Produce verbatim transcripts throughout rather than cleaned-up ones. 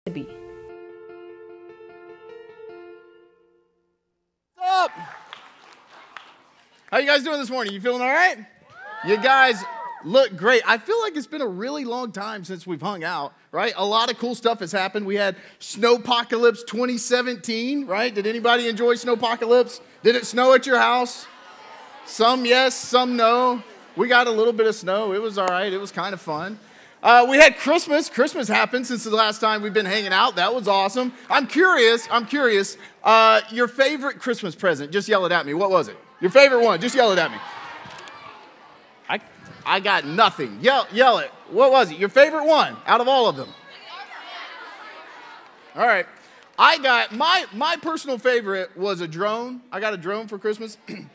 to be. What's up? How you guys doing this morning? You feeling all right? You guys look great. I feel like it's been a really long time since we've hung out, right? A lot of cool stuff has happened. We had Snowpocalypse twenty seventeen, right? Did anybody enjoy Snowpocalypse? Did it snow at your house? Some yes, some no. We got a little bit of snow. It was all right. It was kind of fun. Uh, we had Christmas. Christmas happened since the last time we've been hanging out. That was awesome. I'm curious. I'm curious. Uh, your favorite Christmas present? Just yell it at me. What was it? Your favorite one? Just yell it at me. I I got nothing. Yell yell it. What was it? Your favorite one out of all of them? All right. I got my my personal favorite was a drone. I got a drone for Christmas.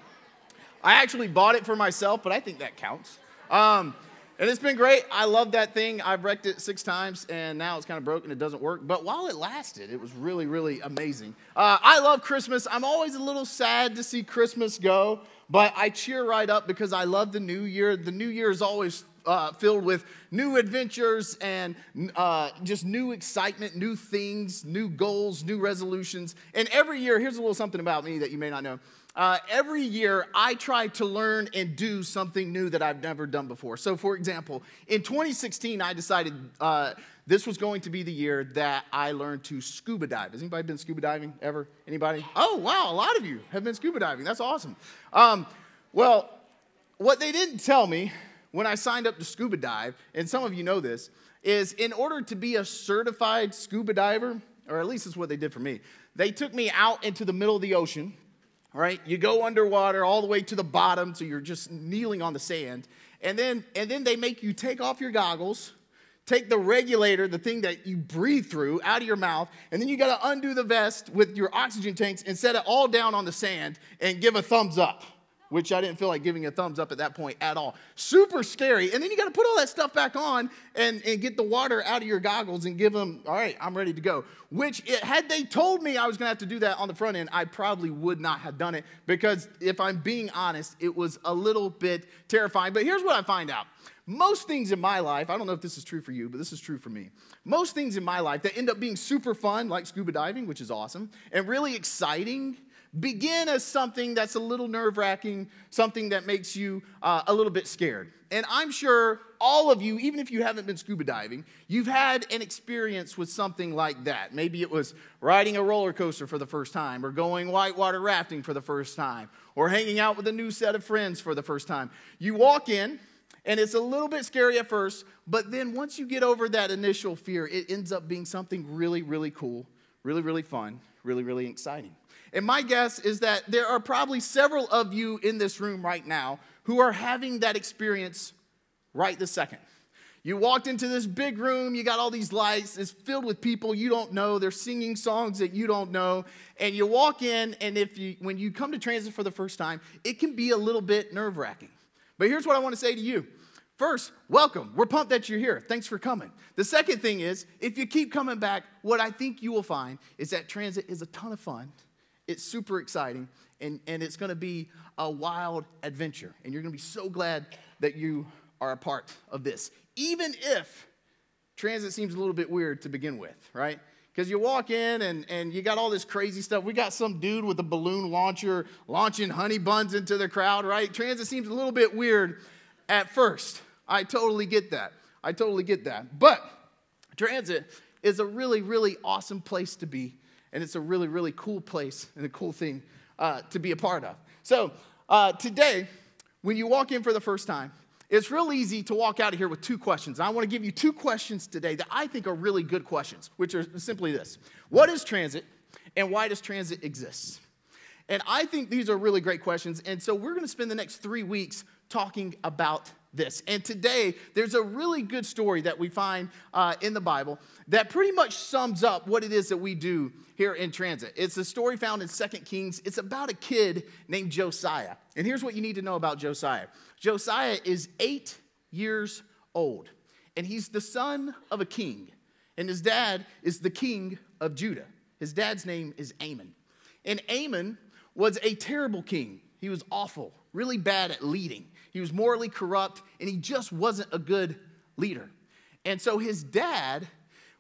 I actually bought it for myself, but I think that counts. Um, And it's been great. I love that thing. I've wrecked it six times, and now it's kind of broken. It doesn't work. But while it lasted, it was really, really amazing. Uh, I love Christmas. I'm always a little sad to see Christmas go, but I cheer right up because I love the new year. The new year is always uh, filled with new adventures and uh, just new excitement, new things, new goals, new resolutions. And every year, here's a little something about me that you may not know. Uh, every year, I try to learn and do something new that I've never done before. So, for example, in twenty sixteen, I decided uh, this was going to be the year that I learned to scuba dive. Has anybody been scuba diving ever? Anybody? Oh, wow, a lot of you have been scuba diving. That's awesome. Um, well, what they didn't tell me when I signed up to scuba dive, and some of you know this, is in order to be a certified scuba diver, or at least that's what they did for me, they took me out into the middle of the ocean. Right? You go underwater all the way to the bottom, so you're just kneeling on the sand. And then, and then they make you take off your goggles, take the regulator, the thing that you breathe through, out of your mouth, and then you got to undo the vest with your oxygen tanks and set it all down on the sand and give a thumbs up, which I didn't feel like giving a thumbs up at that point at all. Super scary. And then you got to put all that stuff back on and, and get the water out of your goggles and give them, all right, I'm ready to go. Which, it, had they told me I was going to have to do that on the front end, I probably would not have done it because if I'm being honest, it was a little bit terrifying. But here's what I find out. Most things in my life, I don't know if this is true for you, but this is true for me. Most things in my life that end up being super fun, like scuba diving, which is awesome, and really exciting, begin as something that's a little nerve-wracking, something that makes you uh, a little bit scared. And I'm sure all of you, even if you haven't been scuba diving, you've had an experience with something like that. Maybe it was riding a roller coaster for the first time, or going whitewater rafting for the first time, or hanging out with a new set of friends for the first time. You walk in, and it's a little bit scary at first, but then once you get over that initial fear, it ends up being something really, really cool, really, really fun, really, really exciting. And my guess is that there are probably several of you in this room right now who are having that experience right this second. You walked into this big room, you got all these lights, it's filled with people you don't know, they're singing songs that you don't know, and you walk in, and if you, when you come to Transit for the first time, it can be a little bit nerve-wracking. But here's what I want to say to you. First, welcome. We're pumped that you're here. Thanks for coming. The second thing is, if you keep coming back, what I think you will find is that Transit is a ton of fun. It's super exciting, and, and it's going to be a wild adventure. And you're going to be so glad that you are a part of this, even if Transit seems a little bit weird to begin with, right? Because you walk in, and, and you got all this crazy stuff. We got some dude with a balloon launcher launching honey buns into the crowd, right? Transit seems a little bit weird at first. I totally get that. I totally get that. But Transit is a really, really awesome place to be. And it's a really, really cool place and a cool thing uh, to be a part of. So uh, today, when you walk in for the first time, it's real easy to walk out of here with two questions. And I want to give you two questions today that I think are really good questions, which are simply this. What is Transit, and why does Transit exist? And I think these are really great questions. And so we're going to spend the next three weeks talking about this. And today, there's a really good story that we find uh, in the Bible that pretty much sums up what it is that we do here in Transit. It's a story found in Second Kings. It's about a kid named Josiah. And here's what you need to know about Josiah. Josiah is eight years old, and he's the son of a king. And his dad is the king of Judah. His dad's name is Amon. And Amon was a terrible king. He was awful, really bad at leading. He was morally corrupt, and he just wasn't a good leader. And so his dad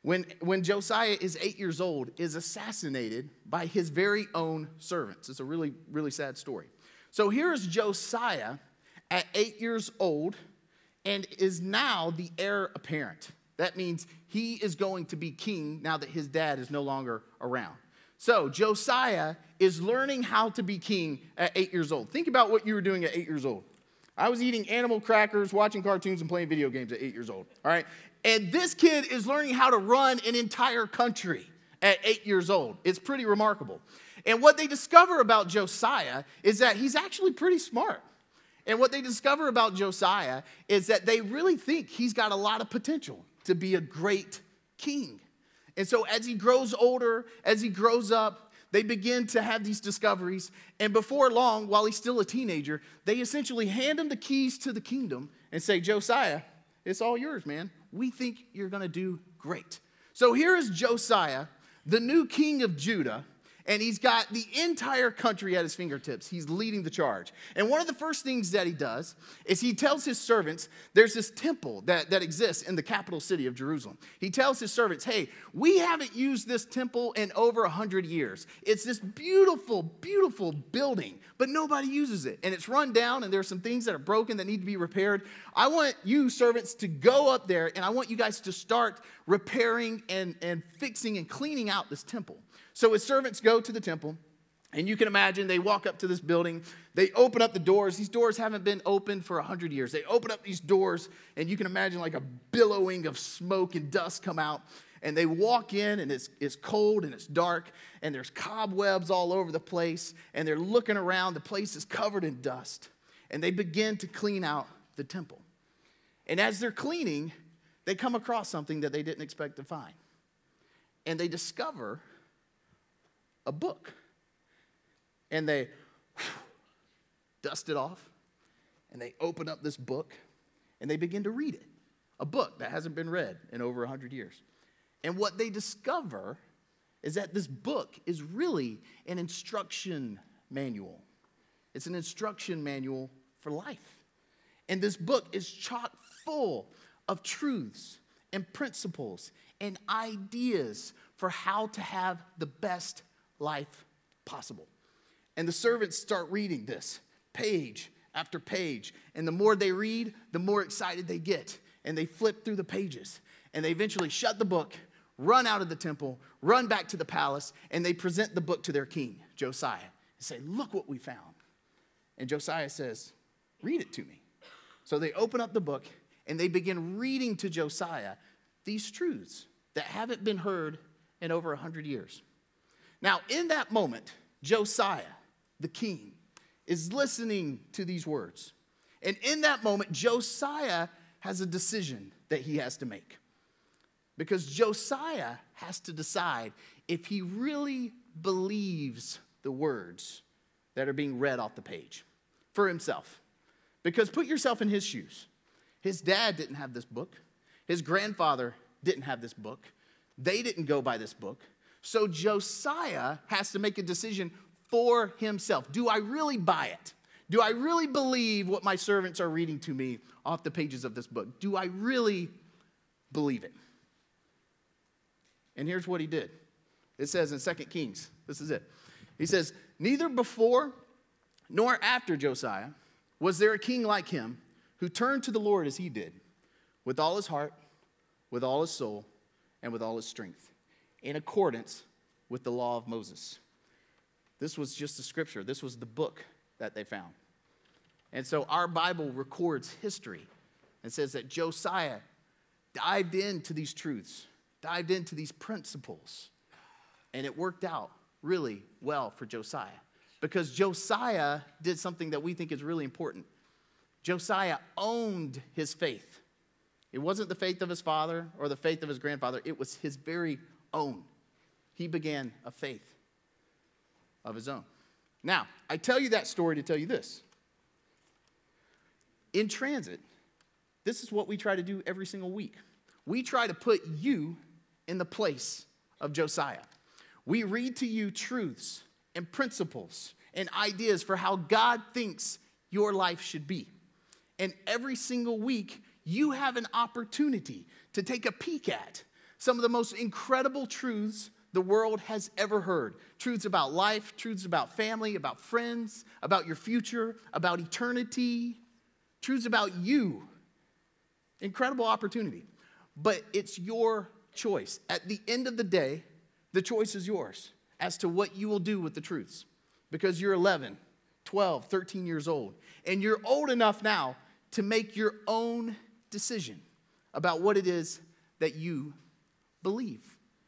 when, when Josiah is eight years old, is assassinated by his very own servants. It's a really, really sad story. So here is Josiah at eight years old and is now the heir apparent. That means he is going to be king now that his dad is no longer around. So Josiah is learning how to be king at eight years old. Think about what you were doing at eight years old. I was eating animal crackers, watching cartoons, and playing video games at eight years old. All right? And this kid is learning how to run an entire country at eight years old. It's pretty remarkable. And what they discover about Josiah is that he's actually pretty smart. And what they discover about Josiah is that they really think he's got a lot of potential to be a great king. And so as he grows older, as he grows up, they begin to have these discoveries. And before long, while he's still a teenager, they essentially hand him the keys to the kingdom and say, Josiah, it's all yours, man. We think you're going to do great. So here is Josiah, the new king of Judah, and he's got the entire country at his fingertips. He's leading the charge. And one of the first things that he does is he tells his servants, there's this temple that, that exists in the capital city of Jerusalem. He tells his servants, hey, we haven't used this temple in over one hundred years. It's this beautiful, beautiful building, but nobody uses it. And it's run down, and there's some things that are broken that need to be repaired. I want you servants to go up there, and I want you guys to start repairing and, and fixing and cleaning out this temple. So his servants go to the temple, and you can imagine they walk up to this building. They open up the doors. These doors haven't been opened for one hundred years. They open up these doors, and you can imagine like a billowing of smoke and dust come out. And they walk in, and it's, it's cold, and it's dark, and there's cobwebs all over the place. And they're looking around. The place is covered in dust. And they begin to clean out the temple. And as they're cleaning, they come across something that they didn't expect to find. And they discover a book. And they whew, dust it off, and they open up this book, and they begin to read it. A book that hasn't been read in over one hundred years. And what they discover is that this book is really an instruction manual. It's an instruction manual for life. And this book is chock full of truths and principles and ideas for how to have the best life possible. And the servants start reading this page after page. And the more they read, the more excited they get. And they flip through the pages. And they eventually shut the book, run out of the temple, run back to the palace, and they present the book to their king, Josiah, and say, look what we found. And Josiah says, read it to me. So they open up the book, and they begin reading to Josiah these truths that haven't been heard in over one hundred years. Now, in that moment, Josiah, the king, is listening to these words. And in that moment, Josiah has a decision that he has to make. Because Josiah has to decide if he really believes the words that are being read off the page for himself. Because put yourself in his shoes. His dad didn't have this book. His grandfather didn't have this book. They didn't go by this book. So Josiah has to make a decision for himself. Do I really buy it? Do I really believe what my servants are reading to me off the pages of this book? Do I really believe it? And here's what he did. It says in Second Kings, this is it. He says, neither before nor after Josiah was there a king like him who turned to the Lord as he did, with all his heart, with all his soul, and with all his strength, in accordance with the law of Moses. This was just the scripture. This was the book that they found. And so our Bible records history and says that Josiah dived into these truths, dived into these principles, and it worked out really well for Josiah. Because Josiah did something that we think is really important. Josiah owned his faith. It wasn't the faith of his father or the faith of his grandfather. It was his very own. He began a faith of his own. Now, I tell you that story to tell you this. In transit, this is what we try to do every single week. We try to put you in the place of Josiah. We read to you truths and principles and ideas for how God thinks your life should be. And every single week, you have an opportunity to take a peek at some of the most incredible truths the world has ever heard. Truths about life, truths about family, about friends, about your future, about eternity, truths about you. Incredible opportunity. But it's your choice. At the end of the day, the choice is yours as to what you will do with the truths. Because you're eleven, twelve, thirteen years old. And you're old enough now to make your own decision about what it is that you believe.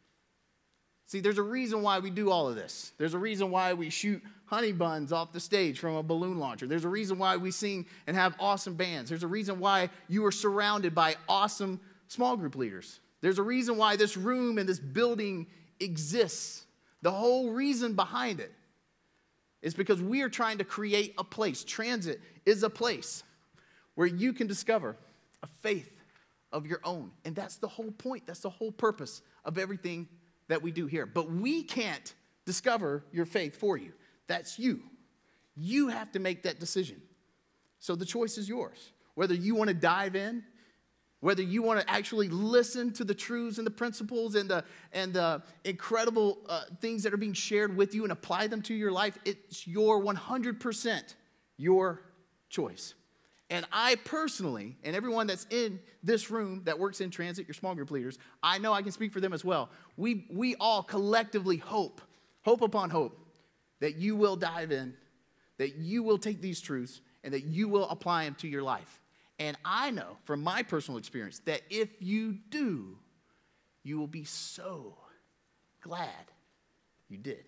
See, there's a reason why we do all of this. There's a reason why we shoot honey buns off the stage from a balloon launcher. There's a reason why we sing and have awesome bands. There's a reason why you are surrounded by awesome small group leaders. There's a reason why this room and this building exists. The whole reason behind it is because we are trying to create a place. Transit is a place where you can discover a faith of your own. And that's the whole point. That's the whole purpose of everything that we do here. But we can't discover your faith for you. That's you. You have to make that decision. So the choice is yours. Whether you want to dive in, whether you want to actually listen to the truths and the principles and the, and the incredible uh, things that are being shared with you and apply them to your life, it's your one hundred percent your choice. And I personally, and everyone that's in this room that works in transit, your small group leaders, I know I can speak for them as well. We, we all collectively hope, hope upon hope, that you will dive in, that you will take these truths, and that you will apply them to your life. And I know from my personal experience that if you do, you will be so glad you did.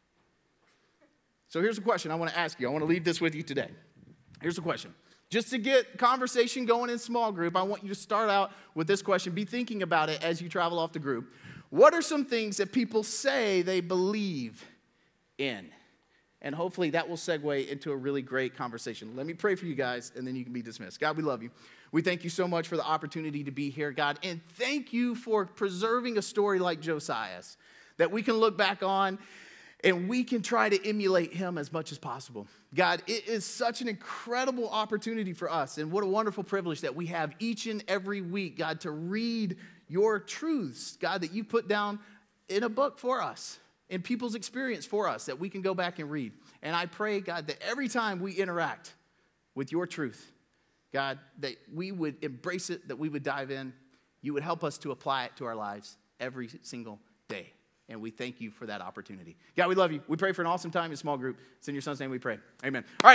So here's a question I want to ask you. I want to leave this with you today. Here's the question. Just to get conversation going in small group, I want you to start out with this question. Be thinking about it as you travel off the group. What are some things that people say they believe in? And hopefully that will segue into a really great conversation. Let me pray for you guys, and then you can be dismissed. God, we love you. We thank you so much for the opportunity to be here, God. And thank you for preserving a story like Josiah's that we can look back on and we can try to emulate him as much as possible. God, it is such an incredible opportunity for us, and what a wonderful privilege that we have each and every week, God, to read your truths, God, that you put down in a book for us, in people's experience for us, that we can go back and read. And I pray, God, that every time we interact with your truth, God, that we would embrace it, that we would dive in, you would help us to apply it to our lives every single day. And we thank you for that opportunity. God, we love you. We pray for an awesome time in small group. It's in your son's name we pray. Amen. All right.